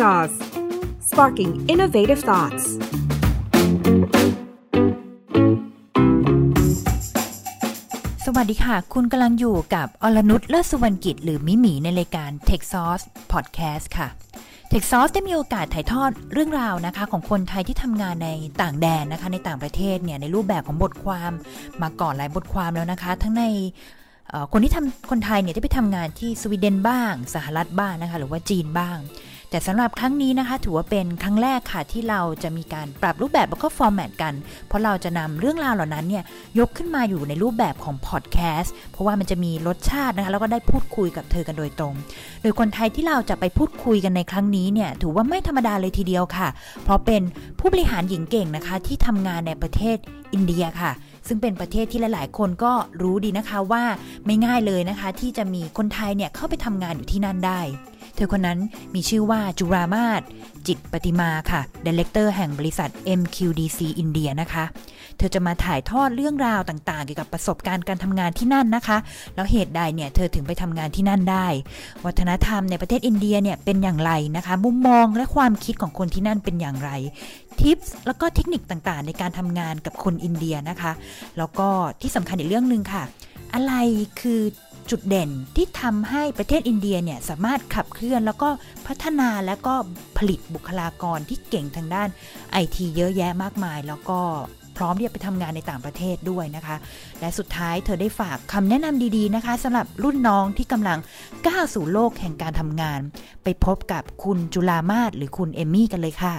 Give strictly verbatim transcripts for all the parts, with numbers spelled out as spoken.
Sauce Sparking Innovative Thoughts สวัสดีค่ะคุณกำลังอยู่กับอรนุช เลิศสุวรรณกิจหรือมิหมีในรายการ Tech Sauce Podcast ค่ะ Tech Sauce ได้มีโอกาสถ่ายทอดเรื่องราวนะคะของคนไทยที่ทำงานในต่างแดนนะคะในต่างประเทศเนี่ยในรูปแบบของบทความมาก่อนหลายบทความแล้วนะคะทั้งในคนที่ทำคนไทยเนี่ยที่ไปทำงานที่สวีเดนบ้างสหรัฐบ้างนะคะหรือว่าจีนบ้างแต่สำหรับครั้งนี้นะคะถือว่าเป็นครั้งแรกค่ะที่เราจะมีการปรับรูปแบบแล้วก็ฟอร์แมตกันเพราะเราจะนำเรื่องราวเหล่านั้นเนี่ยยกขึ้นมาอยู่ในรูปแบบของพอดแคสต์เพราะว่ามันจะมีรสชาตินะคะแล้วก็ได้พูดคุยกับเธอกันโดยตรงโดยคนไทยที่เราจะไปพูดคุยกันในครั้งนี้เนี่ยถือว่าไม่ธรรมดาเลยทีเดียวค่ะเพราะเป็นผู้บริหารหญิงเก่งนะคะที่ทำงานในประเทศอินเดียค่ะซึ่งเป็นประเทศที่หลายๆคนก็รู้ดีนะคะว่าไม่ง่ายเลยนะคะที่จะมีคนไทยเนี่ยเข้าไปทำงานอยู่ที่นั่นได้เธอคนนั้นมีชื่อว่าจุรามาศจิตปฏิมาค่ะ Director แห่งบริษัท เอ็ม คิว ดี ซี อินเดียนะคะเธอจะมาถ่ายทอดเรื่องราวต่างๆเกี่ยวกับประสบการณ์การทำงานที่นั่นนะคะแล้วเหตุใดเนี่ยเธอถึงไปทำงานที่นั่นได้วัฒนธรรมในประเทศอินเดียเนี่ยเป็นอย่างไรนะคะมุมมองและความคิดของคนที่นั่นเป็นอย่างไรทิปส์แล้วก็เทคนิคต่างๆในการทำงานกับคนอินเดียนะคะแล้วก็ที่สำคัญอีกเรื่องนึงค่ะอะไรคือจุดเด่นที่ทำให้ประเทศอินเดียเนี่ยสามารถขับเคลื่อนแล้วก็พัฒนาแล้วก็ผลิตบุคลากรที่เก่งทางด้าน ไอ ที เยอะแยะมากมายแล้วก็พร้อมที่จะไปทำงานในต่างประเทศด้วยนะคะและสุดท้ายเธอได้ฝากคำแนะนำดีๆนะคะสำหรับรุ่นน้องที่กำลังก้าวสู่โลกแห่งการทำงานไปพบกับคุณจุฬามาศหรือคุณเอมมี่กันเลยค่ะ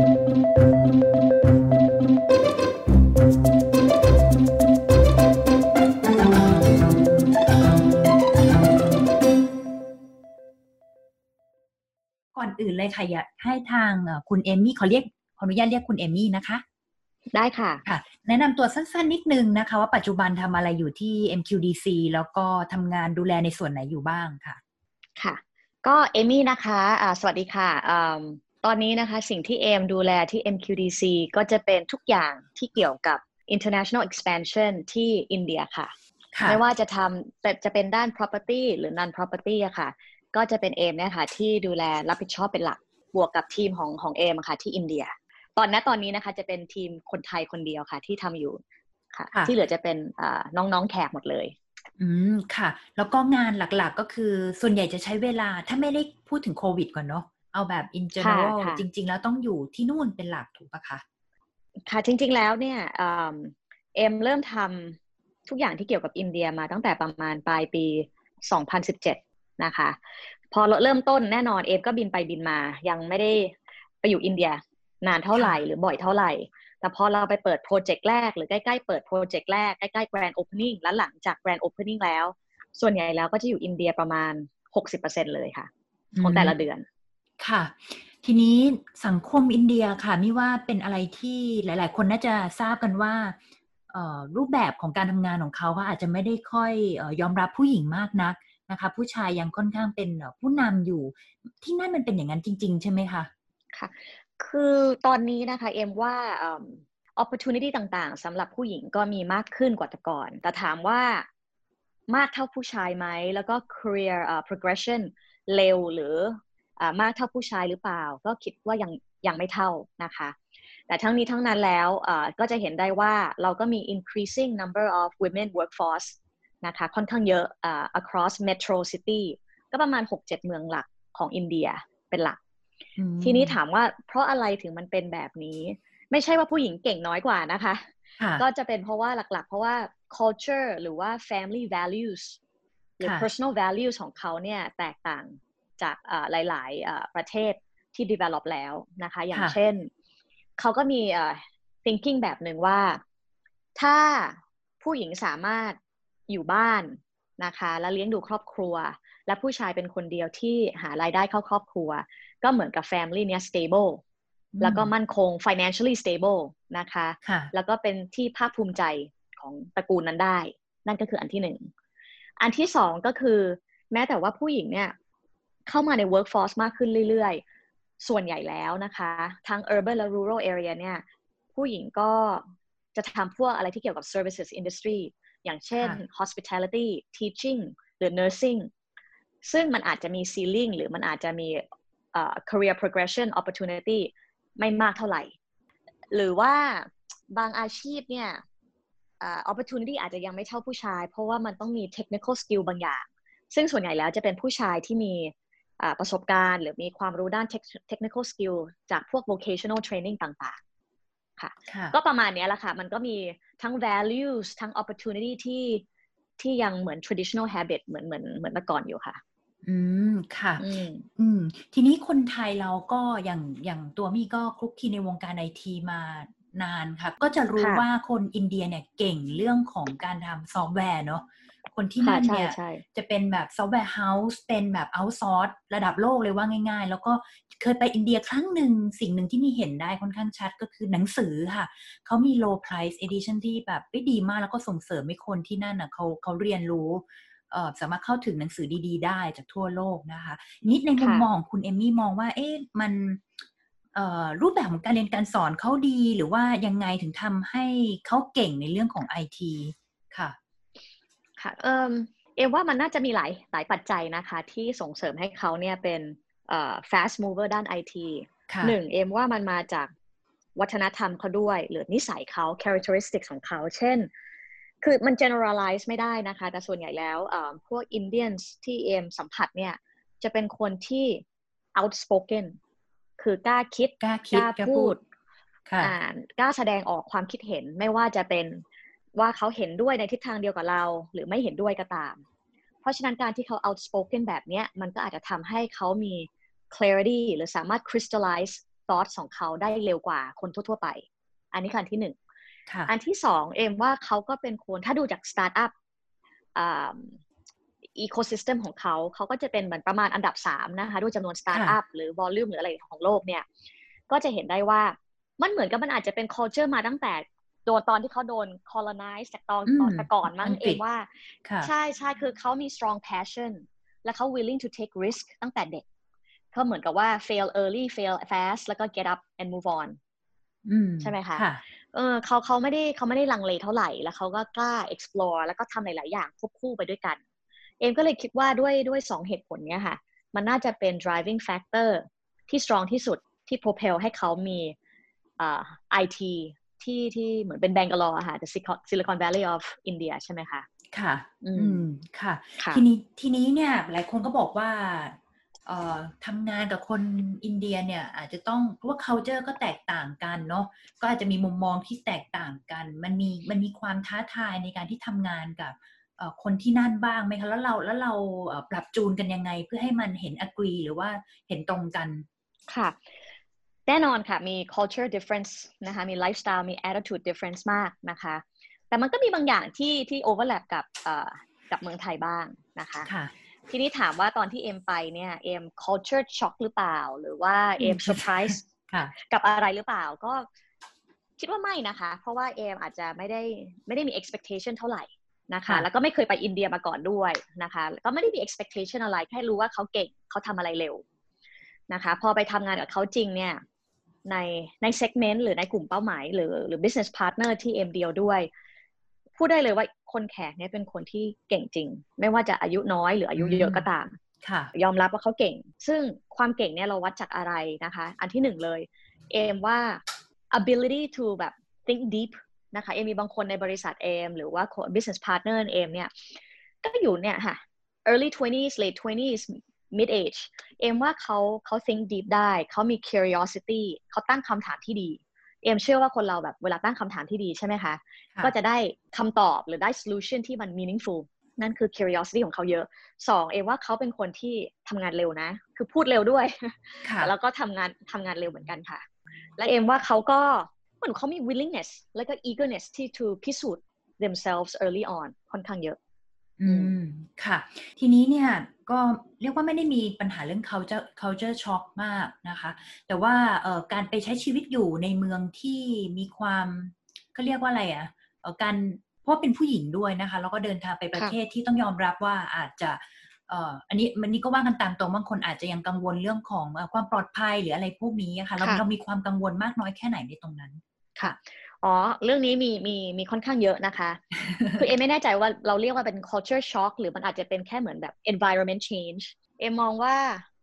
ก่อนอื่นเลยค่ะอยากให้ทางคุณเอมมี่ขอเรียกขออนุญาตเรียกคุณเอมมี่นะคะได้ค่ะค่ะแนะนำตัวสั้นๆนิดนึงนะคะว่าปัจจุบันทำอะไรอยู่ที่ เอ็ม คิว ดี ซี แล้วก็ทำงานดูแลในส่วนไหนอยู่บ้างค่ะค่ะก็เอมมี่นะคะอ่าสวัสดีค่ะอ่าตอนนี้นะคะสิ่งที่เอมดูแลที่ เอ็ม คิว ดี ซี ก็จะเป็นทุกอย่างที่เกี่ยวกับ international expansion ที่อินเดียค่ะไม่ว่าจะทำจะเป็นด้าน property หรือ non property อะค่ะก็จะเป็นเอมเนี่ยค่ะที่ดูแลรับผิดชอบเป็นหลักบวกกับทีมของของเอมค่ะที่อินเดียตอนนี้ตอนนี้นะคะจะเป็นทีมคนไทยคนเดียวค่ะที่ทำอยู่ค่ะที่เหลือจะเป็นน้องๆแขกหมดเลยอืมค่ะแล้วก็งานหลักๆก็คือส่วนใหญ่จะใช้เวลาถ้าไม่ได้พูดถึงโควิดก่อนเนาะเอาแบบ in general จริงๆแล้วต้องอยู่ที่นู่นเป็นหลักถูกปะคะค่ะจริงๆแล้วเนี่ยเอ็มเริ่มทำทุกอย่างที่เกี่ยวกับอินเดียมาตั้งแต่ประมาณปลายปีสองพันสิบเจ็ดนะคะพอเริ่มต้นแน่นอนเอ็มก็บินไปบินมายังไม่ได้ไปอยู่อินเดียนานเท่าไหร่หรือบ่อยเท่าไหร่แต่พอเราไปเปิดโปรเจกต์แรกหรือใกล้ๆเปิดโปรเจกต์แรกใกล้ๆ Grand Opening แล้วหลังจาก Grand Opening แล้วส่วนใหญ่แล้วก็จะอยู่อินเดียประมาณ หกสิบเปอร์เซ็นต์ เลยค่ะของแต่ละเดือนค่ะทีนี้สังคมอินเดียค่ะนี่ว่าเป็นอะไรที่หลายๆคนน่าจะทราบกันว่ารูปแบบของการทำงานของเขาเขาอาจจะไม่ได้ค่อยยอมรับผู้หญิงมากนักนะคะผู้ชายยังค่อนข้างเป็นผู้นำอยู่ที่นั่นมันเป็นอย่างนั้นจริงๆใช่ไหมคะค่ะคือตอนนี้นะคะเอ็มว่า opportunity ต่างๆสำหรับผู้หญิงก็มีมากขึ้นกว่าแต่ก่อนแต่ถามว่ามากเท่าผู้ชายไหมแล้วก็ career uh, progression เร็วหรือ uh, มากเท่าผู้ชายหรือเปล่าก็คิดว่ายังยังไม่เท่านะคะแต่ทั้งนี้ทั้งนั้นแล้ว uh, ก็จะเห็นได้ว่าเราก็มี increasing number of women workforce นะคะค่อนข้างเยอะ uh, across metro city ก็ประมาณ หกเจ็ด เมืองหลักของอินเดียเป็นหลักทีนี้ถามว่าเพราะอะไรถึงมันเป็นแบบนี้ไม่ใช่ว่าผู้หญิงเก่งน้อยกว่านะคะก็จะเป็นเพราะว่าหลักๆเพราะว่า culture หรือว่า family values หรือ personal values ของเขาเนี่ยแตกต่างจากหลายๆประเทศที่ develop แล้วนะคะอย่างเช่นเขาก็มี thinking แบบหนึ่งว่าถ้าผู้หญิงสามารถอยู่บ้านนะคะและเลี้ยงดูครอบครัวและผู้ชายเป็นคนเดียวที่หารายได้เข้าครอบครัวก็เหมือนกับ family เนี่ย stable แล้วก็มั่นคง financially stable นะคะแล้วก็เป็นที่ภาคภูมิใจของตระกูลนั้นได้นั่นก็คืออันที่หนึ่งอันที่สองก็คือแม้แต่ว่าผู้หญิงเนี่ยเข้ามาใน workforce มากขึ้นเรื่อยๆส่วนใหญ่แล้วนะคะทั้ง urban และ rural area เนี่ยผู้หญิงก็จะทำพวกอะไรที่เกี่ยวกับ services industry อย่างเช่น hospitality teaching หรือ nursing ซึ่งมันอาจจะมี ceiling หรือมันอาจจะมี uh, career progression opportunity ไม่มากเท่าไหร่หรือว่าบางอาชีพเนี่ย uh, opportunity อาจจะยังไม่เท่าผู้ชายเพราะว่ามันต้องมี technical skill บางอย่างซึ่งส่วนใหญ่แล้วจะเป็นผู้ชายที่มีประสบการณ์หรือมีความรู้ด้าน technical skill จากพวก vocational training ต่างๆค่ะก็ประมาณนี้แหละค่ะมันก็มีทั้ง values ทั้ง opportunity ที่ที่ยังเหมือน traditional habit เหมือนเหมือนเหมือนเมื่อก่อนอยู่ค่ะอืมค่ะอืมอืมทีนี้คนไทยเราก็อย่างอย่างตัวมี่ก็คลุกคลีในวงการไอทีมานานค่ะก็จะรู้ว่าคนอินเดียเนี่ยเก่งเรื่องของการทำซอฟต์แวร์เนาะคนที่นั่นเนี่ยจะเป็นแบบซอฟต์แวร์เฮาส์เป็นแบบเอาท์ซอร์สระดับโลกเลยว่าง่ายๆแล้วก็เคยไปอินเดียครั้งหนึ่งสิ่งหนึ่งที่มีเห็นได้ค่อนข้างชัดก็คือหนังสือค่ะเขามี low price edition ที่แบบดีมากแล้วก็ส่งเสริมให้คนที่นั่นน่ะเขาเขาเรียนรู้เอ่อสามารถเข้าถึงหนังสือดีๆได้จากทั่วโลกนะคะนิดในมุมมองของคุณเอมมี่มองว่าเอ๊ะมันเอ่อรูปแบบของการเรียนการสอนเขาดีหรือว่ายังไงถึงทำให้เขาเก่งในเรื่องของ ไอ ที ค่ะค่ะเอ่อเอ็มว่ามันน่าจะมีหลายหลายปัจจัยนะคะที่ส่งเสริมให้เขาเนี่ยเป็นเอ่อ fast mover ด้าน ไอ ที หนึ่งเอ็มว่ามันมาจากวัฒนธรรมเขาด้วยหรือนิสัยเขา characteristics ของเขาเช่นคือมัน generalize ไม่ได้นะคะแต่ส่วนใหญ่แล้วพวก Indians ที่เอ็มสัมผัสเนี่ยจะเป็นคนที่ outspoken คือกล้าคิดกล้าคิดกล้าพูดอ่ากล้าแสดงออกความคิดเห็นไม่ว่าจะเป็นว่าเขาเห็นด้วยในทิศทางเดียวกับเราหรือไม่เห็นด้วยก็ตามเพราะฉะนั้นการที่เขา outspoken แบบนี้มันก็อาจจะทำให้เขามี clarity หรือสามารถ crystallize thoughts ของเขาได้เร็วกว่าคนทั่วๆไปอันนี้คืออันที่หนึ่งอันที่สองเอ็มว่าเขาก็เป็นคนถ้าดูจาก startup ecosystem ของเขาเขาก็จะเป็นเหมือนประมาณอันดับสามนะคะด้วยจำนวน startup หรือ volume หรืออะไรของโลกเนี่ยก็จะเห็นได้ว่ามันเหมือนกับมันอาจจะเป็น culture มาตั้งแต่โดนตอนที่เขาโดน colonize จากตอนแต่ก่อนมั้งเองว่าใช่ใช่คือเขามี strong passion และเขา willing to take risk ตั้งแต่เด็กเขาเหมือนกับว่า fail early fail fast แล้วก็ get up and move on ใช่ไหมคะเออเขาเขาไม่ได้เขาไม่ได้ลังเลเท่าไหร่แล้วเขาก็กล้า explore แล้วก็ทำหลายๆอย่างควบคู่ไปด้วยกันเอมก็เลยคิดว่าด้วยด้วยสองเหตุผลเนี้ยค่ะมันน่าจะเป็น driving factor ที่ strong ที่สุดที่ propel ให้เขามีอ่า ไอ ที ที่ที่เหมือนเป็นแบงกาลอร์ค่ะ the Silicon Valley of India ใช่ไหมคะค่ะอืมค่ะทีนี้ทีนี้เนี่ยหลายคนก็บอกว่าเอ่อทำงานกับคนอินเดียเนี่ยอาจจะต้องเพราะว่า culture ก็แตกต่างกันเนาะก็อาจจะมีมุมมองที่แตกต่างกันมันมีมันมีความท้าทายในการที่ทำงานกับคนที่นั่นบ้างไหมคะแล้วเราแล้วเราปรับจูนกันยังไงเพื่อให้มันเห็น agree หรือว่าเห็นตรงกันค่ะแน่นอนค่ะมี culture difference นะคะมี lifestyle มี attitude difference มากนะคะแต่มันก็มีบางอย่างที่ที่ overlap กับกับเมืองไทยบ้างนะคะทีนี้ถามว่าตอนที่เอ็มไปเนี่ยเอ็ม culture shock หรือเปล่าหรือว่าเอ็ม surprise กับอะไรหรือเปล่าก็คิดว่าไม่นะคะเพราะว่าเอ็มอาจจะไม่ได้ไม่ได้มี expectation เท่าไหร่นะคะแล้วก็ไม่เคยไปอินเดียมาก่อนด้วยนะคะก็ไม่ได้มี expectation อะไรแค่รู้ว่าเขาเก่งเขาทำอะไรเร็วนะคะพอไปทำงานกับเขาจริงเนี่ยในใน segment หรือในกลุ่มเป้าหมายหรือหรือ business partner ที่เอ็มเดียวด้วยพูดได้เลยว่าคนแขกเนี่ยเป็นคนที่เก่งจริงไม่ว่าจะอายุน้อยหรืออายุเยอะก็ตามยอมรับว่าเขาเก่งซึ่งความเก่งเนี่ยเราวัดจากอะไรนะคะอันที่หนึ่งเลยเอ็มว่า ability to แบบ think deepนะคะเอมมีบางคนในบริษัทเอมหรือว่า business partner เอมเนี่ยก็อยู่เนี่ยค่ะ early twenties late twenties mid age เอมว่าเขาเขา think deep ได้เขามี curiosity เขาตั้งคำถามที่ดีเอมเชื่อว่าคนเราแบบเวลาตั้งคำถามที่ดีใช่ไหมคะก็จะได้คำตอบหรือได้ solution ที่มัน meaningful นั่นคือ curiosity ของเขาเยอะสองเอมว่าเขาเป็นคนที่ทำงานเร็วนะคือพูดเร็วด้วยแล้วก็ทำงานทำงานเร็วเหมือนกันค่ะและเอมว่าเขาก็เหมือนเขามี willingness แล้วก็ eagerness ที่ to พิสูจน์ themselves early on ค่อนข้างเยอะอืมค่ะทีนี้เนี่ยก็เรียกว่าไม่ได้มีปัญหาเรื่อง culture culture shock มากนะคะแต่ว่าเอ่อการไปใช้ชีวิตอยู่ในเมืองที่มีความก็เรียกว่าอะไรอ่ะเอ่อการเพราะเป็นผู้หญิงด้วยนะคะแล้วก็เดินทางไปประเทศที่ต้องยอมรับว่าอาจจะเอ่ออันนี้มันนี่ก็ว่ากันตามตรงบางคนอาจจะยังกังวลเรื่องของความปลอดภัยหรืออะไรพวกนี้ค่ะเราเรามีความกังวลมากน้อยแค่ไหนในตรงนั้นค่ะอ๋อเรื่องนี้มีมีมีค่อนข้างเยอะนะคะ คือเอไม่แน่ใจว่าเราเรียกว่าเป็น culture shock หรือมันอาจจะเป็นแค่เหมือนแบบ environment change เอมองว่า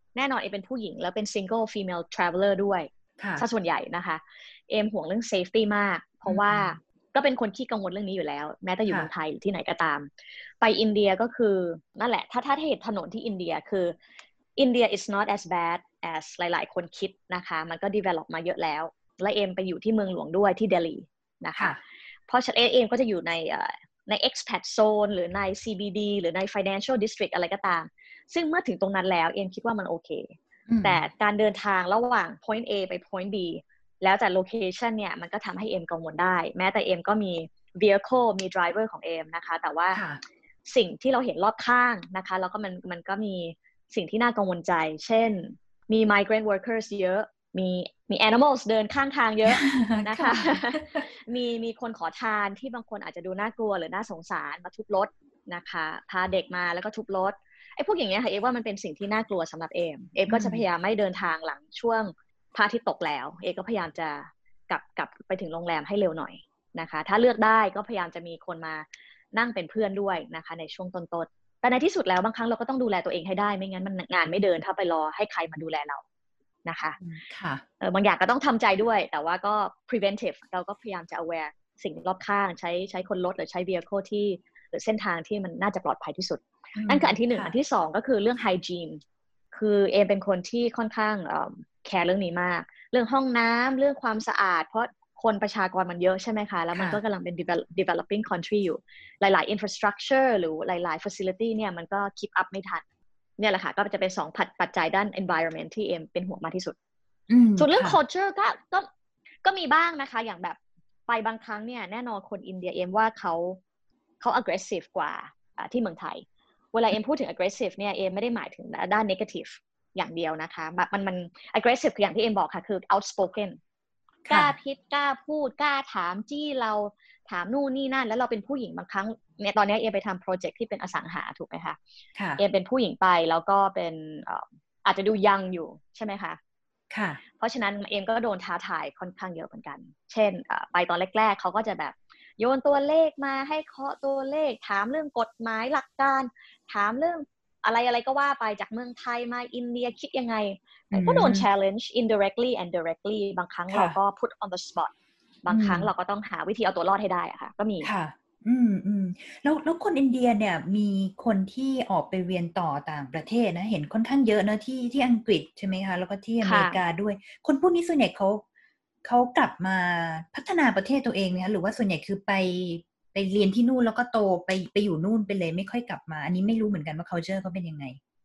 แน่นอนเอมเป็นผู้หญิงแล้วเป็น single female traveler ด้วยซะส่วนใหญ่นะคะเอมห่วงเรื่อง safety มากเพราะว่าก็เป็นคนที่กังวลเรื่องนี้อยู่แล้วแม้แต่อยู่เมืองไทยหรือที่ไหนก็ตามไปอินเดียก็คือนั่นแหละถ้าถ้าเห็นถนนที่อินเดียคืออินเดีย is not as bad as หลายๆคนคิดนะคะมันก็ develop มาเยอะแล้วและเอมไปอยู่ที่เมืองหลวงด้วยที่เดลีนะคะเพราะฉะนั้นเอมก็จะอยู่ในใน expat zone หรือใน ซี บี ดี หรือใน financial district อะไรก็ตามซึ่งเมื่อถึงตรงนั้นแล้วเอมคิดว่ามันโอเคแต่การเดินทางระหว่าง point A ไป point B แล้วแต่ location เนี่ยมันก็ทำให้เอมกังวลได้แม้แต่เอมก็มี vehicle มี driver ของเอมนะคะแต่ว่าสิ่งที่เราเห็นรอบข้างนะคะแล้วก็มันมันก็มีสิ่งที่น่ากังวลใจเช่นมี migrant workers เยอะมีมี animals เดินข้างทางเยอะนะคะ มีมีคนขอทานที่บางคนอาจจะดูน่ากลัวหรือน่าสงสารมาทุบรถนะคะพาเด็กมาแล้วก็ทุบรถไอ้พวกอย่างเงี้ยค่ะเอมว่ามันเป็นสิ่งที่น่ากลัวสำหรับเอมเอมก็จะพยายามไม่เดินทางหลังช่วงพระอาทิตย์ตกแล้วเอมก็พยายามจะกลับกลับไปถึงโรงแรมให้เร็วหน่อยนะคะถ้าเลือกได้ก็พยายามจะมีคนมานั่งเป็นเพื่อนด้วยนะคะในช่วงต้นๆแต่ในที่สุดแล้วบางครั้งเราก็ต้องดูแลตัวเองให้ได้ไม่งั้นมันงานไม่เดินถ้าไปรอให้ใครมาดูแลเรานะคะค่ะเออบางอย่างก็ต้องทำใจด้วยแต่ว่าก็ preventive เราก็พยายามจะ aware สิ่งรอบข้างใช้ใช้คนรถหรือใช้ vehicle ที่หรือเส้นทางที่มันน่าจะปลอดภัยที่สุดนั่นคืออันที่หนึ่งอันที่สองก็คือเรื่อง hygiene คือเอมเป็นคนที่ค่อนข้างแคร์เรื่องนี้มากเรื่องห้องน้ำเรื่องความสะอาดเพราะคนประชากรมันเยอะใช่ไหมคะแล้วมันก็กำลังเป็น developing country อยู่หลายๆ infrastructure หรือหลายๆ facility เนี่ยมันก็ keep up ไม่ทันเนี่ยแหละค่ะก็จะเป็นสองปัจจัยด้าน environment ที่เอมเป็นห่วงมากที่สุดส่วนเรื่อง culture ก็ก็ก็มีบ้างนะคะอย่างแบบไปบางครั้งเนี่ยแน่นอนคนอินเดียเอมว่าเขาเขา aggressive กว่าที่เมืองไทยเวลาเอมพูดถึง aggressive เนี่ยเอมไม่ได้หมายถึงด้าน negative อย่างเดียวนะคะมันมัน aggressive คืออย่างที่เอมบอกค่ะคือ outspoken กล้าพิดกล้าพูดกล้าถามจี้เราถามนู่นนี่นั่นแล้วเราเป็นผู้หญิงบางครั้งเนี่ยตอนนี้เอมไปทำโปรเจกต์ที่เป็นอสังหาถูกไหมคะเอมเป็นผู้หญิงไปแล้วก็เป็นอาจจะดูยังอยู่ใช่ไหมคะค่ะเพราะฉะนั้นเอมก็โดนท้าทายค่อนข้างเยอะเหมือนกันเช่นไปตอนแรกๆเขาก็จะแบบโยนตัวเลขมาให้เคาะตัวเลขถามเรื่องกฎหมายหลักการถามเรื่องอะไรอะไรก็ว่าไปจากเมืองไทยมาอินเดียคิดยังไงก็โดน challenge indirectly and directly บางครั้งเราก็ put on the spot บางครั้งเราก็ต้องหาวิธีเอาตัวรอดให้ได้อะค่ะก็มีค่ะอืมอืมแล้วแล้วคนอินเดียเนี่ยมีคนที่ออกไปเรียนต่อต่างประเทศนะเห็นค่อนข้างเยอะนะที่ที่อังกฤษใช่ไหมคะแล้วก็ที่อเมริกาด้วยคนพวกนี้ส่วนใหญ่เขาเขากลับมาพัฒนาประเทศตัวเองนะคะหรือว่าส่วนใหญ่คือไปไปเรียนที่นู่นแล้วก็โตไปไปอยู่นู่นไปเลยไม่ค่อยกลับมาอันนี้ไม่รู้เหมือนกันว่า culture เขาเป็นยังไง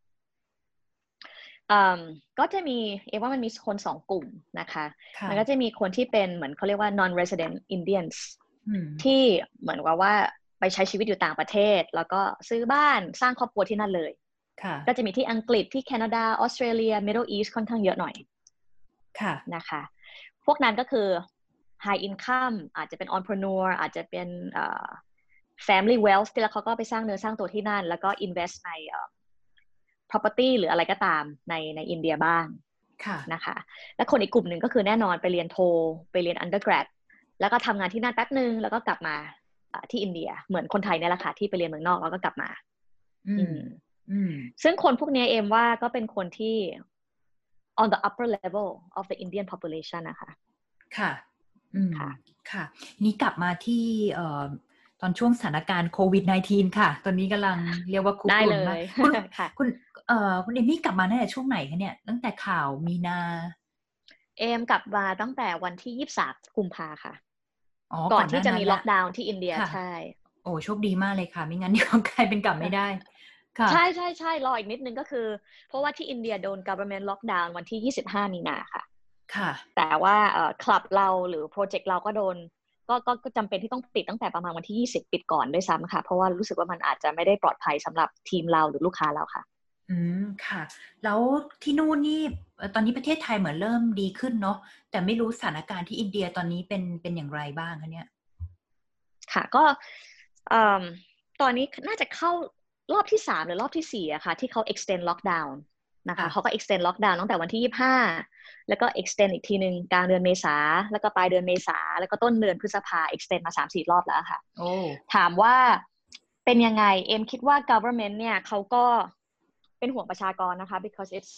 อืมก็จะมีเอว่ามันมีคนสองกลุ่มนะคะมันก็จะมีคนที่เป็นเหมือนเขาเรียกว่า non resident Indians ที่เหมือนกับว่าไปใช้ชีวิตอยู่ต่างประเทศแล้วก็ซื้อบ้านสร้างครอบครัวที่นั่นเลยก็จะมีที่อังกฤษที่แคนาดาออสเตรเลีย Middle East ค่อนข้างเยอะหน่อยนะคะพวกนั้นก็คือ high income อาจจะเป็น entrepreneur อาจจะเป็น uh, family wealth ที่แล้วเขาก็ไปสร้างเนื้อสร้างตัวที่นั่นแล้วก็ invest ใน uh, property หรืออะไรก็ตามในในอินเดียบ้างนะคะและคนอีกกลุ่มหนึ่งก็คือแน่นอนไปเรียนโทไปเรียน undergrad แล้วก็ทำงานที่นั่นแป๊บนึงแล้วก็กลับมาที่อินเดียเหมือนคนไทยเนี่ยแหละค่ะที่ไปเรียนเมืองนอกแล้วก็กลับมาซึ่งคนพวกนี้เอมว่าก็เป็นคนที่ on the upper level of the Indian population นะคะค่ะค่ะค่ะนี่กลับมาที่ตอนช่วงสถานการณ์โควิด สิบเก้า ค่ะตอนนี้กำลังเรียกว่าคุกรุ่นมากคุณคุณเอ่อคุณเอมมี่กลับมาตั้งแต่ช่วงไหนคะเนี่ยตั้งแต่ข่าวมีนาเอมกลับมาตั้งแต่วันที่ยี่สิบสามกุมภาค่ะก่อนที่จะมีล็อกดาวน์ที่อินเดียใช่โอ้โชคดีมากเลยค่ะไม่งั้นเดี๋ยวกลายเป็นกลับไม่ได้ค่ะใช่ใช่ใช่รออีกนิดนึงก็คือเพราะว่าที่อินเดียโดน government lockdown วันที่ยี่สิบห้ามีนาค่ะค่ะแต่ว่าเอ่อคลับเราหรือโปรเจกต์เราก็โดนก็ก็ก็จำเป็นที่ต้องปิดตั้งแต่ประมาณวันที่ยี่สิบปิดก่อนด้วยซ้ำค่ะเพราะว่ารู้สึกว่ามันอาจจะไม่ได้ปลอดภัยสำหรับทีมเราหรือลูกค้าเราค่ะอืมค่ะแล้วที่นู่นนี่ตอนนี้ประเทศไทยเหมือนเริ่มดีขึ้นเนาะแต่ไม่รู้สถานการณ์ที่อินเดียตอนนี้เป็นเป็นอย่างไรบ้างคะเนี่ยค่ะก็ตอนนี้น่าจะเข้ารอบที่สามหรือรอบที่สี่อะค่ะที่เขา extend lockdown นะคะเขาก็ extend lockdown ตั้งแต่วันที่ยี่สิบห้าแล้วก็ extend อีกทีนึงกลางเดือนเมษาแล้วก็ปลายเดือนเมษาแล้วก็ต้นเดือนพฤษภา extend มา สามสี่ รอบแล้วค่ะถามว่าเป็นยังไงเอ็มคิดว่า government เนี่ยเขาก็เป็นห่วงประชากรนะคะ because it's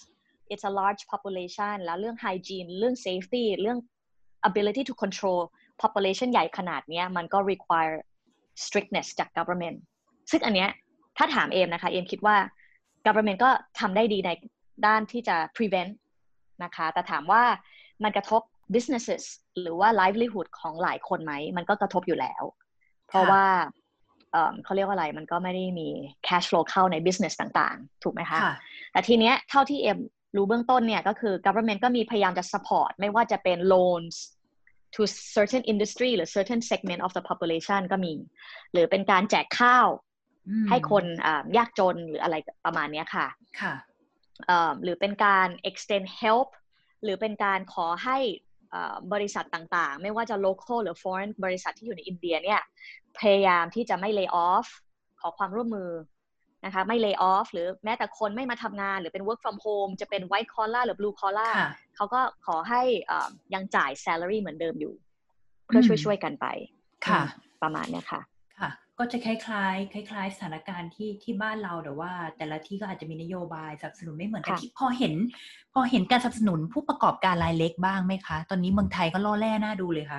it's a large population แล้วเรื่อง hygiene เรื่อง safety เรื่อง ability to control population ใหญ่ขนาดนี้มันก็ require strictness จาก government ซึ่งอันเนี้ยถ้าถามเอมนะคะเอมคิดว่า government ก็ทำได้ดีในด้านที่จะ prevent นะคะแต่ถามว่ามันกระทบ businesses หรือว่า livelihood ของหลายคนไหมมันก็กระทบอยู่แล้วเพราะว่าเอ่อเขาเรียกว่าอะไรมันก็ไม่ได้มี cash flow เข้าใน business ต่างๆถูกไหมคะแต่ทีเนี้ยเท่าที่เอมรู้เบื้องต้นเนี่ยก็คือ government ก็มีพยายามจะ support ไม่ว่าจะเป็น loans to certain industry หรือ certain segment of the population ก็มีหรือเป็นการแจกข้าวให้คนยากจนหรืออะไรประมาณนี้ค่ะค่ะหรือเป็นการ extend help หรือเป็นการขอให้บริษัทต่างๆไม่ว่าจะ local หรือ foreign บริษัทที่อยู่ในอินเดียเนี่ยพยายามที่จะไม่ lay off ขอความร่วมมือนะคะไม่ lay off หรือแม้แต่คนไม่มาทำงานหรือเป็น work from home จะเป็น white collar หรือ blue collar เขาก็ขอให้ยังจ่าย salary เหมือนเดิมอยู่เพื่อช่วยๆกันไปค่ะประมาณนี้ค่ะค่ะก็จะคล้ายๆคล้ายๆสถานการณ์ที่ที่บ้านเราแต่ว่าแต่ละที่ก็อาจจะมีนโยบายสนับสนุนไม่เหมือนกันที่พอเห็นพอเห็นการสนับสนุนผู้ประกอบการรายเล็กบ้างไหมคะตอนนี้เมืองไทยก็ล่อแร่น่าดูเลยค่ะ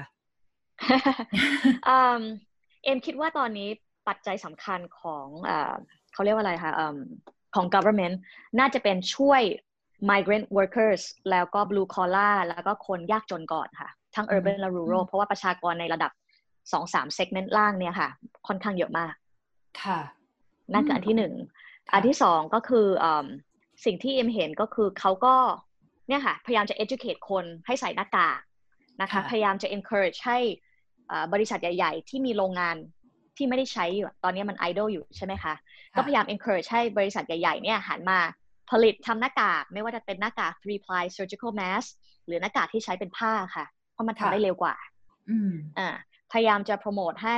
เอ็มคิดว่าตอนนี้ปัจจัยสำคัญของเอ่อเขาเรียกว่าอะไรคะของ government น่าจะเป็นช่วย migrant workers แล้วก็ blue collar แล้วก็คนยากจนก่อนค่ะทั้ง urban และ rural เพราะว่าประชากรในระดับ สองถึงสาม segment ล่างเนี่ยค่ะค่อนข้างเยอะมากค่ะนั่นคืออันที่หนึ่งอันที่สองก็คือสิ่งที่เอ็มเห็นก็คือเขาก็เนี่ยค่ะพยายามจะ educate คนให้ใส่หน้ากากนะคะพยายามจะ encourage ให้บริษัทใหญ่ๆที่มีโรงงานที่ไม่ได้ใช้อยู่ตอนนี้มัน idle อยู่ใช่ไหมคะก็พยายาม encourage ให้บริษัทใหญ่ๆเนี่ยหันมาผลิตทำหน้ากากไม่ว่าจะเป็นหน้ากาก three ply surgical mask หรือหน้ากากที่ใช้เป็นผ้าค่ะเพราะมันทำได้เร็วกว่าอ่าพยายามจะโปรโมทให้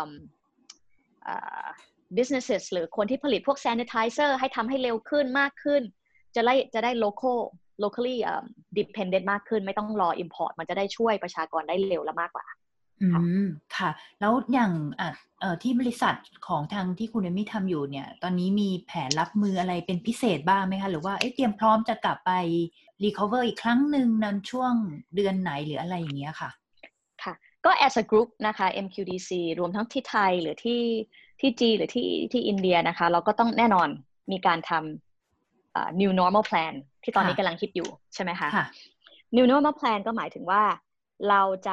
businesses หรือคนที่ผลิตพวก sanitizer ให้ทำให้เร็วขึ้นมากขึ้นจะได้จะได้ local locally dependent มากขึ้นไม่ต้องรอ import มันจะได้ช่วยประชากรได้เร็วและมากกว่าอืมค่ะแล้วอย่างอ่ะเอ่อที่บริษัทของทางที่คุณเอมี่ทำอยู่เนี่ยตอนนี้มีแผนรับมืออะไรเป็นพิเศษบ้างไหมคะหรือว่าเอ๊ะเตรียมพร้อมจะกลับไป recover อีกครั้งหนึ่งในช่วงเดือนไหนหรืออะไรอย่างเงี้ยค่ะค่ะก็ as a group นะคะ เอ็ม คิว ดี ซี รวมทั้งที่ไทยหรือที่ที่จีนหรือที่ที่อินเดียนะคะเราก็ต้องแน่นอนมีการทำ uh, new normal plan ที่ตอนนี้กำลังคิดอยู่ใช่ไหมคะ new normal plan ก็หมายถึงว่าเราจะ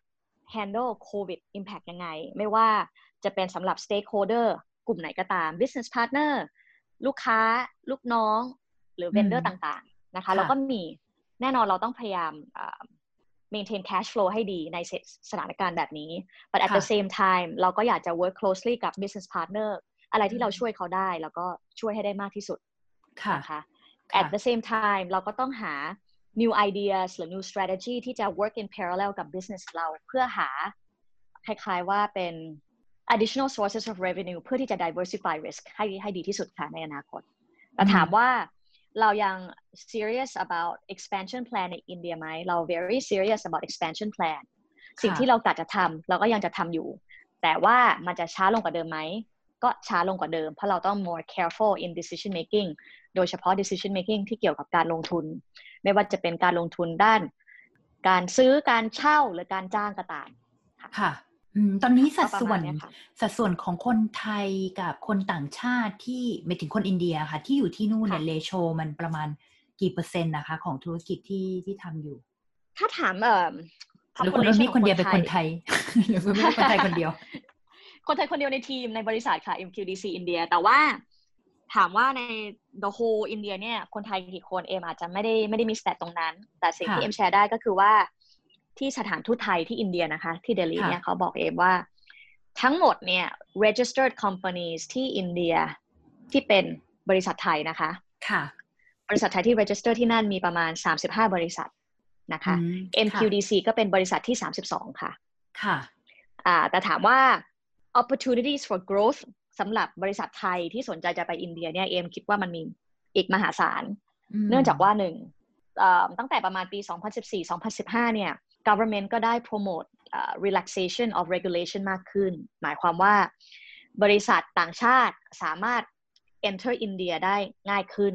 handle COVID impact ยังไงไม่ว่าจะเป็นสำหรับ stakeholder กลุ่มไหนก็ตาม business partner ลูกค้าลูกน้องหรือ vendor ต่างๆนะคะเราก็มีแน่นอนเราต้องพยายาม uh, maintain cash flow ให้ดีในสถานการณ์แบบนี้ but at the same time เราก็อยากจะ work closely กับ business partner อะไรที่เราช่วยเขาได้แล้วก็ช่วยให้ได้มากที่สุดนะคะ at the same time เราก็ต้องหา new ideas หรือ new strategy ที่จะ work in parallel กับ business เราเพื่อหาคล้ายๆว่าเป็น additional sources of revenue เพื่อที่จะ diversify risk ให้ให้ดีที่สุดค่ะในอนาคตแต่ถามว่าเรายัง serious about expansion plan ในอินเดียไหมเรา very serious about expansion plan สิ่งที่เรากะจะทำเราก็ยังจะทำอยู่แต่ว่ามันจะช้าลงกว่าเดิมไหมก็ช้าลงกว่าเดิมเพราะเราต้อง more careful in decision making โดยเฉพาะ decision making ที่เกี่ยวกับการลงทุนไม่ว่าจะเป็นการลงทุนด้านการซื้อการเช่าหรือการจ้างก็ตามค่ะตอนนี้สัดส่วนสัดส่วนของคนไทยกับคนต่างชาติที่ไม่ถึงคนอินเดียค่ะที่อยู่ที่นู่นเนี่ยเรโชมันประมาณกี่เปอร์เซ็นต์นะคะของธุรกิจที่ที่ทำอยู่ถ้าถามเอ่อหรือคนนี้คนเดียวเป็นคนไทยหรือไม่ใช่คนไทยคนเดียวคนไทยคนเดียวในทีมในบริษัทค่ะ เอ็ม คิว ดี ซี อินเดียแต่ว่าถามว่าใน the whole อินเดียเนี่ยคนไทยกี่คนเอ็มอาจจะไม่ได้ไม่ได้มีสแตทตรงนั้นแต่สิ่งที่เอ็มแชร์ได้ก็คือว่าที่สถานทูตไทยที่อินเดียนะคะที่เดลีเนี่ยเขาบอกเอ็มว่าทั้งหมดเนี่ย registered companies ที่อินเดียที่เป็นบริษัทไทยนะคะค่ะบริษัทไทยที่ register ที่นั่นมีประมาณสามสิบห้าบริษัทนะคะ เอ็ม คิว ดี ซี ก็เป็นบริษัทที่สามสิบสองค่ะค่ะอ่าแต่ถามว่า opportunities for growth สำหรับบริษัทไทยที่สนใจจะไปอินเดียเนี่ยเอ็มคิดว่ามันมีอีกมหาศาลเนื่องจากว่าหนึ่งตั้งแต่ประมาณปีสองพันสิบสี่ สองพันสิบห้าเนี่ย government ก็ได้ promote uh, relaxation of regulation มากขึ้นหมายความว่าบริษัทต่างชาติสามารถ enter อินเดียได้ง่ายขึ้น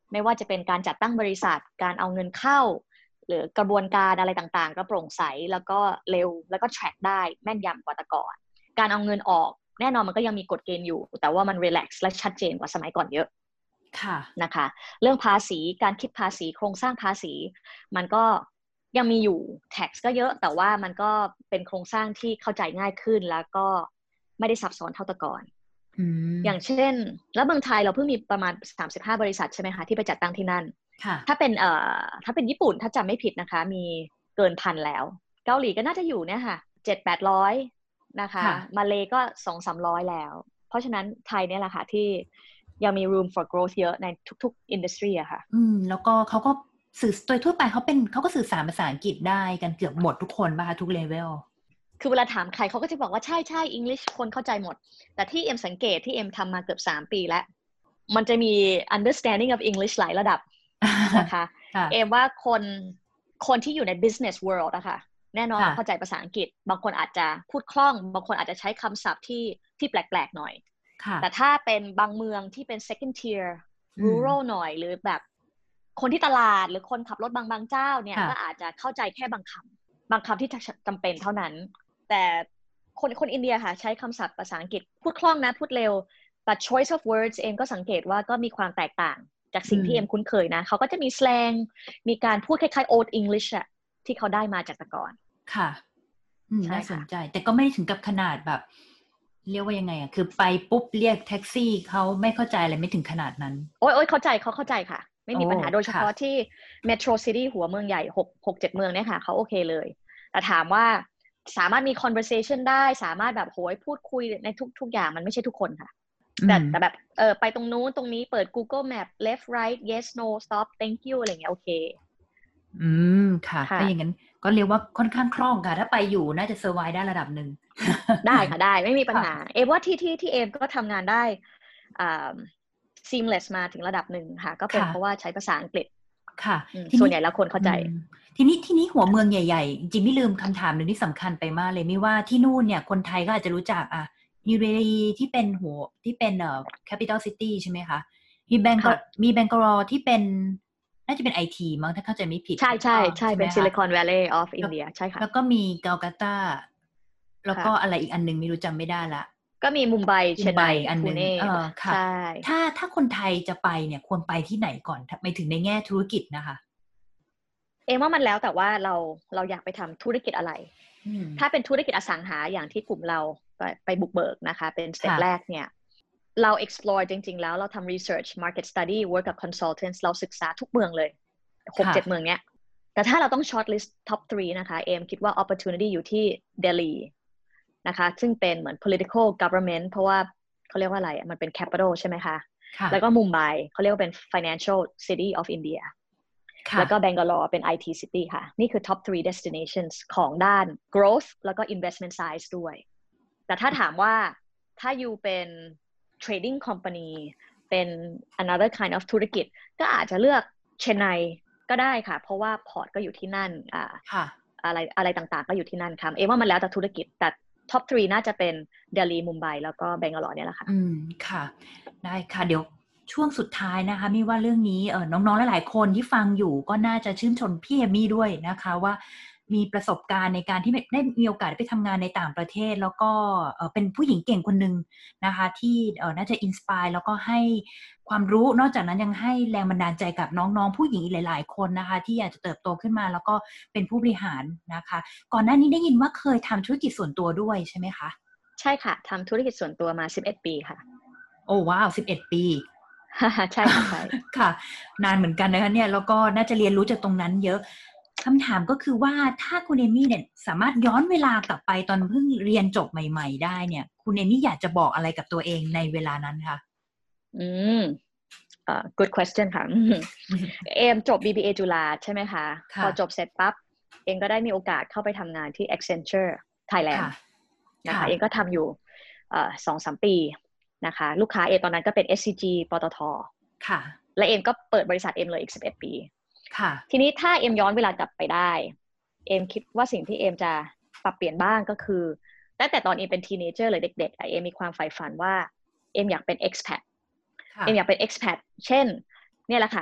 ไม่ว่าจะเป็นการจัดตั้งบริษัทการเอาเงินเข้าหรือกระบวนการอะไรต่างๆก็โปร่งใสแล้วก็เร็วแล้วก็ track ได้แม่นยำกว่าแต่ก่อนการเอาเงินออกแน่นอนมันก็ยังมีกฎเกณฑ์อยู่แต่ว่ามัน relax และชัดเจนกว่าสมัยก่อนเยอะค่ะนะคะเรื่องภาษีการคิดภาษีโครงสร้างภาษีมันก็ยังมีอยู่ tax ก็เยอะแต่ว่ามันก็เป็นโครงสร้างที่เข้าใจง่ายขึ้นแล้วก็ไม่ได้ซับซ้อนเท่าแต่ก่อนอย่างเช่นแล้วเมืองไทยเราเพิ่งมีประมาณสามสิบห้าบริษัทใช่ไหมคะที่ไปจัดตั้งที่นั่นถ้าเป็นเอ่อถ้าเป็นญี่ปุ่นถ้าจำไม่ผิดนะคะมีเกินพันแล้วเกาหลีก็น่าจะอยู่เนี่ยค่ะเจ็ดแปดร้อยนะคะมาเลก็สองสามร้อยแล้วเพราะฉะนั้นไทยเนี่ยแหละค่ะที่ยังมี room for growth เยอะในทุกๆ industry อะค่ะอืมแล้วก็เขาก็สื่อโดยทั่วไปเขาเป็นเขาก็สื่อสารภาษาอังกฤษได้กันเกือบหมดทุกคนป่ะคะทุกเลเวลคือเวลาถามใครเขาก็จะบอกว่าใช่ใช่ English คนเข้าใจหมดแต่ที่เอ็มสังเกตที่เอ็มทำมาเกือบสามปีแล้วมันจะมี understanding of English หลายระดับนะคะเอ็มว่าคนคนที่อยู่ใน business world นะคะแน่นอนเข้าใจภาษาอังกฤษบางคนอาจจะพูดคล่องบางคนอาจจะใช้คำศัพท์ที่ที่แปลกๆหน่อยแต่ถ้าเป็นบางเมืองที่เป็น second tier rural หน่อยหรือแบบคนที่ตลาดหรือคนขับรถบางบางเจ้าเนี่ยก็อาจจะเข้าใจแค่บางคำบางคำที่จำเป็นเท่านั้นแต่คนคนอินเดียค่ะใช้คำศัพท์ภาษาอังกฤษพูดคล่องนะพูดเร็วแต่ choice of words เองก็สังเกตว่าก็มีความแตกต่างจากสิ่งที่เอ็มคุ้นเคยนะเขาก็จะมีแสลงมีการพูดคล้ายๆ old English อะที่เขาได้มาจากแต่ก่อนค่ะน่าสนใจแต่ก็ไม่ถึงกับขนาดแบบเรียกว่ายังไงอ่ะคือไปปุ๊บเรียกแท็กซี่เขาไม่เข้าใจอะไรไม่ถึงขนาดนั้นโอ๊ยโอ๊ยเข้าใจเขาเข้าใจค่ะไม่มีปัญหาโดยเฉพาะที่เมโทรซิตี้หัวเมืองใหญ่หก หก เจ็ดเมืองเนี่ยค่ะเขาโอเคเลยแต่ถามว่าสามารถมี conversation ได้สามารถแบบโหยพูดคุยในทุกๆอย่างมันไม่ใช่ทุกคนค่ะแต่แต่แบบเออไปตรงนู้นตรงนี้เปิด Google Map left right yes no stop thank you อะไรอย่างเงี้ยโอเคอืมค่ะถ้าอย่างนั้นก็เรียกว่าค่อนข้างคล่องค่ะถ้าไปอยู่น่าจะเซอร์ไวได้ระดับหนึ่งได้ค่ะได้ไม่มีปัญหาเอมว่าที่ที่ที่เอมก็ทำงานได้อ่า seamless มาถึงระดับหนึ่งค่ะก็เป็นเพราะว่าใช้ภาษาอังกฤษค่ะส่วนใหญ่แล้วคนเข้าใจทีนี้ที่นี้หัวเมืองใหญ่ๆจริงไม่ลืมคำถามหนึ่งที่สำคัญไปมากเลยไม่ว่าที่นู่นเนี่ยคนไทยก็อาจจะรู้จักอ่ะนิวเดลีที่เป็นหัวที่เป็นเอ่อ capital city ใช่ไหมคะมีแบงก์มีแบงกอรอที่เป็นน่าจะเป็น ไอ ที มั้งถ้าเข้าใจไม่ผิดใช่ใช่ใช่เป็น Silicon Valley of India ใช่ค่ะแล้วก็มีกัลกัตตาแล้วก็อะไรอีกอันนึงไม่รู้จำไม่ได้ละก็มีมุมไบเชนไบอันนึงเออค่ะถ้าถ้าคนไทยจะไปเนี่ยควรไปที่ไหนก่อนไม่ถึงในแง่ธุรกิจนะคะเองว่ามันแล้วแต่ว่าเราเราอยากไปทำธุรกิจอะไรถ้าเป็นธุรกิจอสังหาอย่างที่กลุ่มเราไปไปบุกเบิกนะคะเป็นสเต็ปแรกเนี่ยเรา explore จริงๆแล้วเราทำ research market study work กับ consultants เราศึกษาทุกเมืองเลย หกเจ็ด เมืองเนี้ยแต่ถ้าเราต้อง short list top สามนะคะเอมคิดว่า opportunity อยู่ที่เดลีนะคะซึ่งเป็นเหมือน political government เพราะว่าเขาเรียกว่าอะไรมันเป็น capital ใช่ไหมคะแล้วก็มุมไบเขาเรียกว่าเป็น financial city of India แล้วก็แบงกาลอเป็น ไอ ที city ค่ะนี่คือ top สาม destinations ของด้าน growth แล้วก็ investment size ด้วยแต่ถ้าถามว่าถ้าอยู่เป็น trading company เป็น another kind of ธุรกิจก็อาจจะเลือกเชนไนก็ได้ค่ะเพราะว่าพอร์ตก็อยู่ที่นั่นอ่าอะไรอะไรต่างๆก็อยู่ที่นั่นค่ะเอว่ามันแล้วแต่ธุรกิจแต่ท็อปสามน่าจะเป็นเดลีมุมไบแล้วก็แบงกาลอเนี่ยแหละค่ะอืมค่ะได้ค่ะเดี๋ยวช่วงสุดท้ายนะคะมีว่าเรื่องนี้เออน้องๆหลายๆคนที่ฟังอยู่ก็น่าจะชื่นชมพี่เอมี่ด้วยนะคะว่ามีประสบการณ์ในการที่ได้มีโอกาสไปทำงานในต่างประเทศแล้วก็เออเป็นผู้หญิงเก่งคนนึงนะคะที่เออน่าจะอินสไปร์แล้วก็ให้ความรู้นอกจากนั้นยังให้แรงบันดาลใจกับน้องๆผู้หญิงอีกหลายๆคนนะคะที่อยากจะเติบโตขึ้นมาแล้วก็เป็นผู้บริหารนะคะก่อนหน้านี้ได้ยินว่าเคยทำธุรกิจส่วนตัวด้วยใช่ไหมคะใช่ค่ะทำธุรกิจส่วนตัวมาสิบเอ็ดปีค่ะโอ้ว้าวสิบเอ็ดปีใช่ค่ะใช่ค่ะนานเหมือนกันนะคะเนี่ยแล้วก็น่าจะเรียนรู้จากตรงนั้นเยอะคำถามก็คือว่าถ้าคุณเอมี่เนี่ยสามารถย้อนเวลากลับไปตอนเพิ่งเรียนจบใหม่ๆได้เนี่ยคุณเอมี่อยากจะบอกอะไรกับตัวเองในเวลานั้นคะอืมอ่า good question ค่ะเอมจบ บี บี เอ จุฬาใช่ไหมคะพอจบเสร็จปั๊บเองก็ได้มีโอกาสเข้าไปทำงานที่ Accenture Thailand นะคะเองก็ทำอยู่สองสามปีนะคะลูกค้าเอตอนนั้นก็เป็น เอส ซี จี ปตท.ค่ะและเอมก็เปิดบริษัทเอมเลยอีกสิบเอ็ดปีค่ะทีนี้ถ้าเอมย้อนเวลากลับไปได้เอมคิดว่าสิ่งที่เอมจะปรับเปลี่ยนบ้างก็คือตั้งแต่ตอนเอมเป็นทีเนเจอร์เลยเด็กๆเอมมีความใฝ่ฝันว่าเอมอยากเป็น expat เอมอยากเป็น expat เช่นเนี่ยแหละค่ะ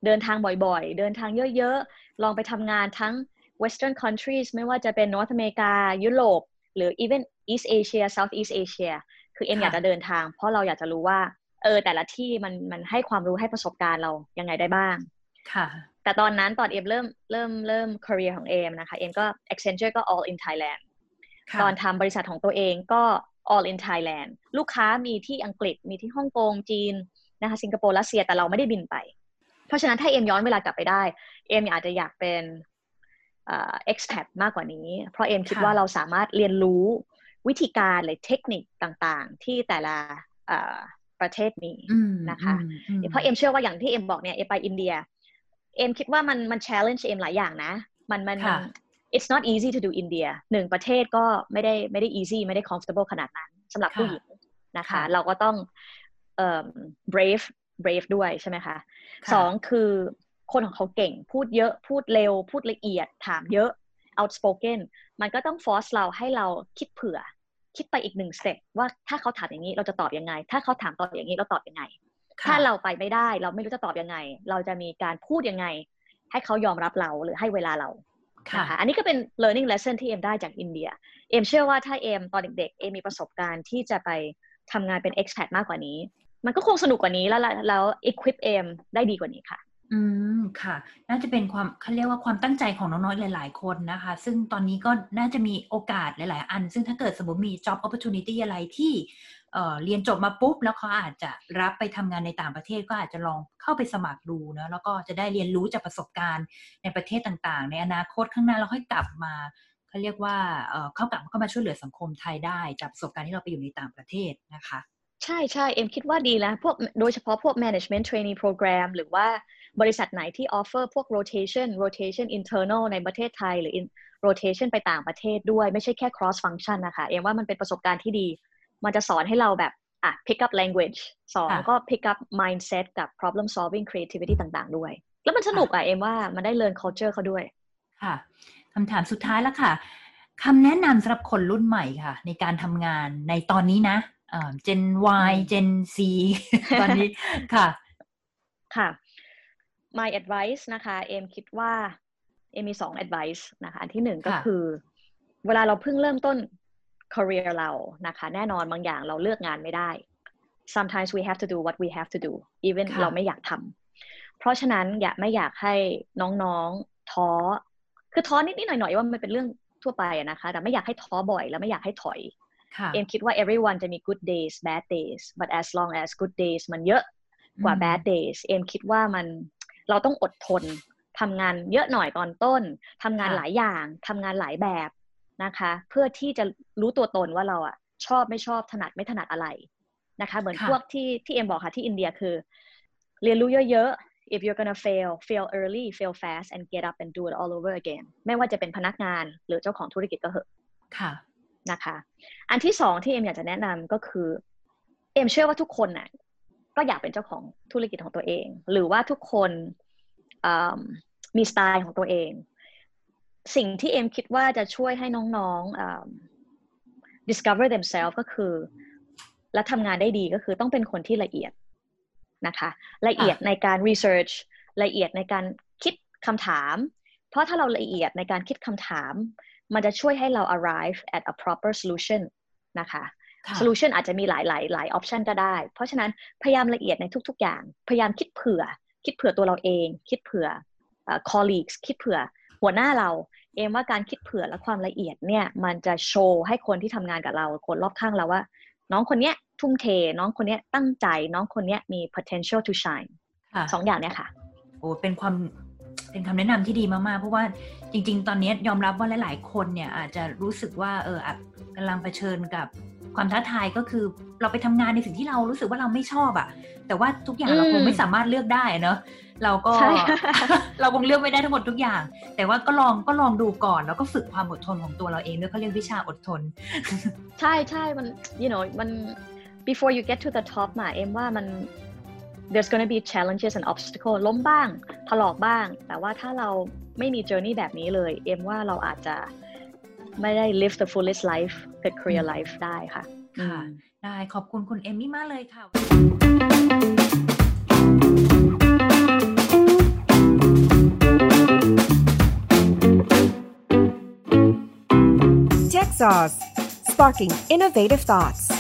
เดินทางบ่อยๆเดินทางเยอะๆลองไปทำงานทั้ง Western countries ไม่ว่าจะเป็น North America ยุโรปหรือ even East Asia Southeast Asia คือเอ็มอยากจะเดินทางเพราะเราอยากจะรู้ว่าเออแต่ละที่มันมันให้ความรู้ให้ประสบการณ์เรายังไงได้บ้างค่ะแต่ตอนนั้นตอนเอ็มเริ่มเริ่มเริ่ม career ของเอ็มนะคะเอ็มก็ Accenture ก็ all in Thailand ตอนทำบริษัทของตัวเองก็ all in Thailand ลูกค้ามีที่อังกฤษมีที่ฮ่องกงจีนนะคะสิงคโปร์รัสเซียแต่เราไม่ได้บินไปเพราะฉะนั้นถ้าเอ็มย้อนเวลากลับไปได้เอ็มอาจจะอยากเป็นเอ่อ expat มากกว่านี้เพราะเอ็มคิดว่าเราสามารถเรียนรู้วิธีการหรือเทคนิคต่างๆที่แต่ละเอ่อประเทศมีนะคะเพราะเอ็มเชื่อว่าอย่างที่เอ็มบอกเนี่ยเอ็มไปอินเดียเอ็มคิดว่ามันมัน challenge เอ็มหลายอย่างนะมันมัน it's not easy to do India หนึ่งประเทศก็ไม่ได้ไม่ได้ easy ไม่ได้ comfortable ขนาดนั้นสำหรับผู้หญิงนะคะเราก็ต้องเอ่อ brave brave ด้วยใช่ไหมคะสองคือคนของเขาเก่งพูดเยอะพูดเร็วพูดละเอียดถามเยอะ outspoken มันก็ต้อง force เราให้เราคิดเผื่อคิดไปอีกหนึ่งสเต็ปว่าถ้าเขาถามอย่างนี้เราจะตอบยังไงถ้าเขาถามตอบอย่างนี้เราตอบยังไงถ้าเราไปไม่ได้เราไม่รู้จะตอบยังไงเราจะมีการพูดยังไงให้เขายอมรับเราหรือให้เวลาเรานะคะอันนี้ก็เป็น learning lesson ที่เอ็มได้จากอินเดียเอ็มเชื่อว่าถ้าเอ็มตอนเด็กๆเอ็มมีประสบการณ์ที่จะไปทำงานเป็น expat มากกว่านี้มันก็คงสนุกกว่านี้แล้วแล้ว equip เอ็มได้ดีกว่านี้ค่ะอืมค่ะน่าจะเป็นความเขาเรียกว่าความตั้งใจของน้องๆหลายๆคนนะคะซึ่งตอนนี้ก็น่าจะมีโอกาสหลายๆอันซึ่งถ้าเกิดสมมติมี job opportunity อะไรที่เอ่อเรียนจบมาปุ๊บแล้วเขาอาจจะรับไปทำงานในต่างประเทศก็อาจจะลองเข้าไปสมัครดูนะแล้วก็จะได้เรียนรู้จากประสบการณ์ในประเทศต่างๆในอนาคตข้างหน้าแล้วค่อยกลับมาเขาเรียกว่าเอ่อเข้ากลับเข้ามาช่วยเหลือสังคมไทยได้จากประสบการณ์ที่เราไปอยู่ในต่างประเทศนะคะใช่ใช่เอ็มคิดว่าดีแล้วพวกโดยเฉพาะพวก management training program หรือว่าบริษัทไหนที่ offer พวก rotation rotation internal ในประเทศไทยหรือ rotation ไปต่างประเทศด้วยไม่ใช่แค่ cross function นะคะเอ็มว่ามันเป็นประสบการณ์ที่ดีมันจะสอนให้เราแบบอ่ะ pick up language สองก็ pick up mindset กับ problem solving creativity ต่างๆด้วยแล้วมันสนุกอ่ะเอ็มว่ามันได้ learn culture เขาด้วยค่ะคำถามสุดท้ายแล้วค่ะคำแนะนำสำหรับคนรุ่นใหม่ค่ะในการทำงานในตอนนี้นะGen Y Gen Z ตอนนี้ค่ะค่ะ my advice นะคะเอ็มคิดว่าเอ็มมีสอง advice นะคะอันที่หนึ่งก็คือเวลาเราเพิ่งเริ่มต้น career เรานะคะแน่นอนบางอย่างเราเลือกงานไม่ได้ sometimes we have to do what we have to do even เราไม่อยากทำเพราะฉะนั้นอย่าไม่อยากให้น้องๆท้อคือท้อนิดๆหน่อยๆว่ามันเป็นเรื่องทั่วไปนะคะแต่ไม่อยากให้ท้อบ่อยแล้วไม่อยากให้ถอยเอ็มคิดว่า everyone จะมี good days bad days but as long as good days มันเยอะกว่า bad days เอ็มคิดว่ามันเราต้องอดทนทำงานเยอะหน่อยตอนต้นทำงานหลายอย่างทำงานหลายแบบนะคะเพื่อที่จะรู้ตัวตนว่าเราอะชอบไม่ชอบถนัดไม่ถนัดอะไรนะคะเหมือนพวกที่ที่เอ็มบอกค่ะที่อินเดียคือเรียนรู้เยอะๆ if you're gonna fail fail early fail fast and get up and do it all over again ไม่ว่าจะเป็นพนักงานหรือเจ้าของธุรกิจก็เหอะค่ะนะคะอันที่สองที่เอ็มอยากจะแนะนำก็คือเอ็มเชื่อว่าทุกคนน่ะก็อยากเป็นเจ้าของธุรกิจของตัวเองหรือว่าทุกคนมีสไตล์ของตัวเองสิ่งที่เอ็มคิดว่าจะช่วยให้น้องๆ discover themselves ก็คือและทำงานได้ดีก็คือต้องเป็นคนที่ละเอียดนะคะละเอียดในการ research ละเอียดในการคิดคำถามเพราะถ้าเราละเอียดในการคิดคำถามมันจะช่วยให้เรา arrive at a proper solution นะคะ solution อาจจะมีหลายหลายหลาย option ก็ได้เพราะฉะนั้นพยายามละเอียดในทุกๆอย่างพยายามคิดเผื่อคิดเผื่อตัวเราเองคิดเผื่อ uh, colleagues คิดเผื่อหัวหน้าเราเองว่าการคิดเผื่อและความละเอียดเนี่ยมันจะโชว์ให้คนที่ทำงานกับเราคนรอบข้างเราว่าน้องคนเนี้ยทุ่มเทน้องคนเนี้ยตั้งใจน้องคนเนี้ยมี potential to shine สองอย่างเนี่ยค่ะโอ้เป็นความเป็นคำแนะนำที่ดีมากๆเพราะว่าจริงๆตอนนี้ยอมรับว่าหลายๆคนเนี่ยอาจจะรู้สึกว่าเออกำลังเผชิญกับความท้าทายก็คือเราไปทำงานในสิ่งที่เรารู้สึกว่าเราไม่ชอบอะแต่ว่าทุกอย่างเราคงไม่สามารถเลือกได้เนอะเราก็ เราคงเลือกไม่ได้ทั้งหมดทุกอย่างแต่ว่าก็ลองก็ลองดูก่อนแล้วก็ฝึกความอดทนของตัวเราเองด้วยเขาเรียกวิชาอดทนใช่ใช่มัน you know มัน before you get to the top มาเอ็มว่ามันthere's gonna be challenges and obstacles ล้มบ้างถลอกบ้างแต่ว่าถ้าเราไม่มี journey แบบนี้เลยเอ็มว่าเราอาจจะไม่ได้ live the fullest life the career life ได้ค่ะค่ะได้ขอบคุณคุณเอมมี่มากเลยค่ะ Tech Sauce Sparking Innovative Thoughts